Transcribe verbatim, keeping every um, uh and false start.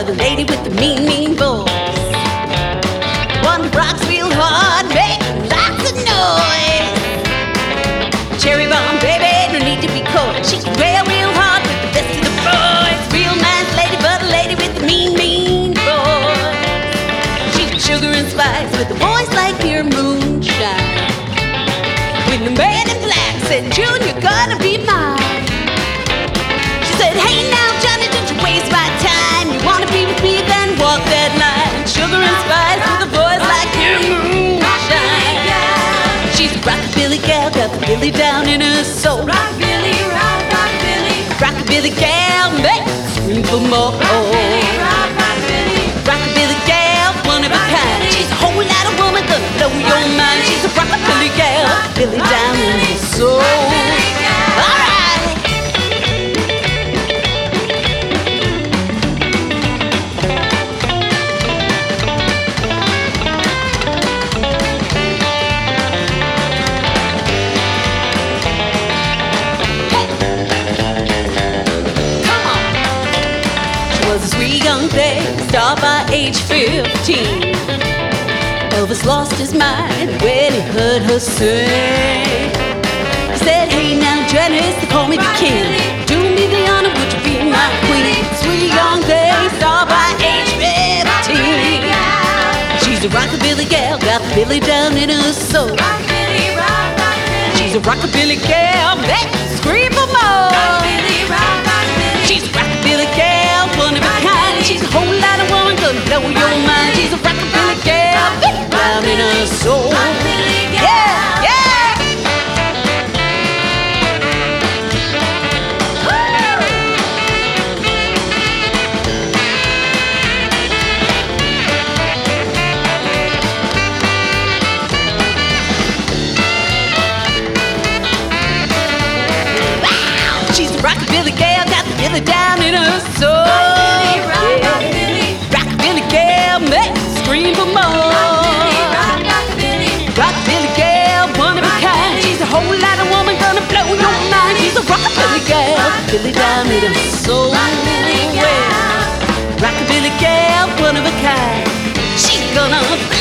a lady with a mean, mean voice. One that rocks real hard, make lots of noise. Cherry bomb baby, no need to be coy. She can rail real hard with the best of the boys. Real nice lady, but a lady with a mean, mean voice. She's sugar and spice with a voice like pure moonshine. When the man in black said, June, you're gonna be mine. She said, hey now Johnny, don't you waste my time. You wanna be with me, then walk that line. Sugar and spice with a voice like pure moonshine. She's a rockabilly gal, got the billy down in her soul. Rockabilly, rock, rockabilly. Rockabilly gal, make it scream for more. Rockabilly, rock, rockabilly. Rockabilly gal, one of a kind. She's a whole lot of woman, gonna blow your mind. She's a rockabilly gal, billy down in her soul. All right. Was a sweet young thing, star by age fifteen. Elvis lost his mind when he heard her sing. He said, hey now Janice, they call me the king. Do me the honor, would you be my queen? Sweet young thing, star by age fifteen. She's a rockabilly gal, got the billy down in her soul. Rockabilly, rock, rockabilly. She's a rockabilly gal, make me scream for more. Rockabilly, rock, rockabilly. She's a rockabilly gal, one of a kind. She's a whole lot of woman, gonna blow your mind. She's a rockabilly gal, big down in her soul. Rockabilly gal. Yeah, yeah. Wow. She's a rockabilly gal, got the billy down in her soul. Rockabilly, rock, rockabilly. Rockabilly gal, make me scream for more. Rockabilly, rock, rockabilly. Rockabilly gal, one of a kind. She's a whole lot of woman, gonna blow your mind. She's a rockabilly gal, billy down in her soul. Rockabilly gal. Rockabilly gal, one of a kind. She's gonna